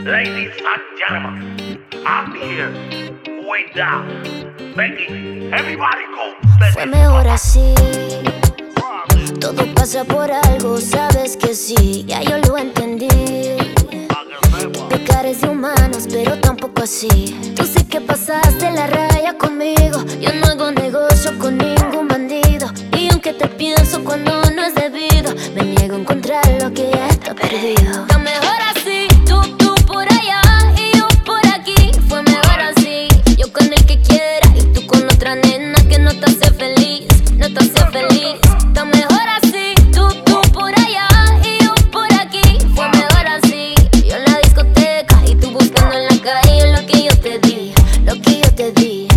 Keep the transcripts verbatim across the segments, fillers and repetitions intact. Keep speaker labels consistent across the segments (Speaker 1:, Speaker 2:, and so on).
Speaker 1: Ladies and gentlemen, I'm here with uh, Becky. Everybody go.
Speaker 2: Fue mejor así. Todo pasa por algo, sabes que sí. Ya yo lo entendí. Pecar es de humanos, pero tampoco así. Tú sí que pasaste la raya conmigo. Yo no hago negocio con ningún bandido. Y aunque te pienso cuando no es debido, me niego a encontrar lo que ya está perdido. Está mejor así, tú, tú por allá y yo por aquí. Fue mejor así, yo con el que quiera y tú con otra nena que no te hace feliz, no te hace feliz. Está mejor así, tú, tú por allá y yo por aquí. Fue mejor así, yo en la discoteca y tú buscando en la calle lo que yo te di, lo que yo te di.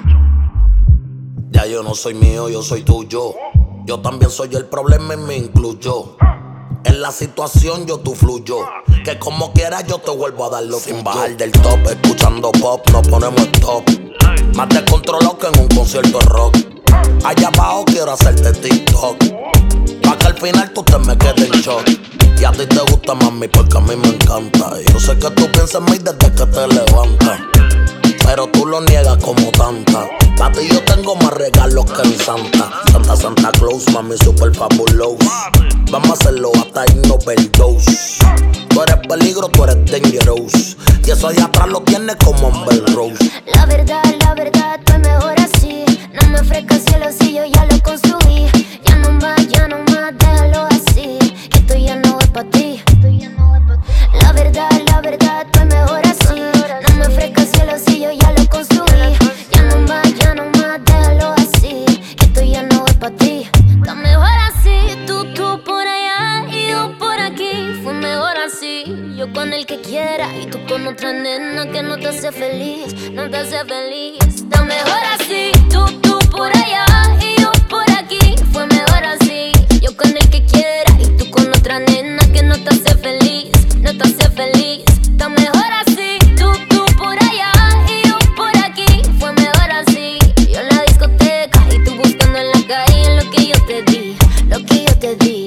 Speaker 3: Ya yo no soy mío, yo soy tuyo. Yo también soy el problema y me incluyo. En la situación yo tú fluyo. Que como quieras yo te vuelvo a dar lo sin bajar del top. Escuchando pop, nos ponemos stop. Más descontrolado que en un concierto de rock. Allá abajo quiero hacerte TikTok, pa' que al final tú te me quedes en shock. Y a ti te gusta, mami, porque a mí me encanta. Yo sé que tú piensas en mí desde que te levantas, pero tú lo niegas como tanta. Pa' ti yo tengo más regalos que en Santa. Santa, Santa Claus, mami, super fabuloso. Vamos a hacerlo hasta irnos overdose. Tú eres peligro, tú eres dangerous. Y eso allá atrás lo tienes como Amber Rose.
Speaker 2: La verdad, la verdad, estoy mejor así. No me ofrezcas cielo si yo ya lo construí. Ya no más, ya no más, déjalo así. Que esto ya no es pa' ti. La verdad, la verdad, estoy mejor así. No me ofrezcas cielo si yo ya lo construí. Ya no más, ya no más, déjalo así. Que esto ya no es pa' ti. Está mejor así, tú, tú por allá y yo por aquí. Fue mejor así, yo con el que quiera y tú con otra nena que no te hace feliz, no te hace feliz. Está mejor así, tú, tú por allá y yo por aquí. Fue mejor así, yo con el que quiera y tú con otra nena que no te hace feliz, no te hace feliz. Está mejor así, tú, tú por allá y yo por aquí. Fue mejor así, yo en la discoteca y tú buscando en la calle lo que yo te di, lo que yo te di.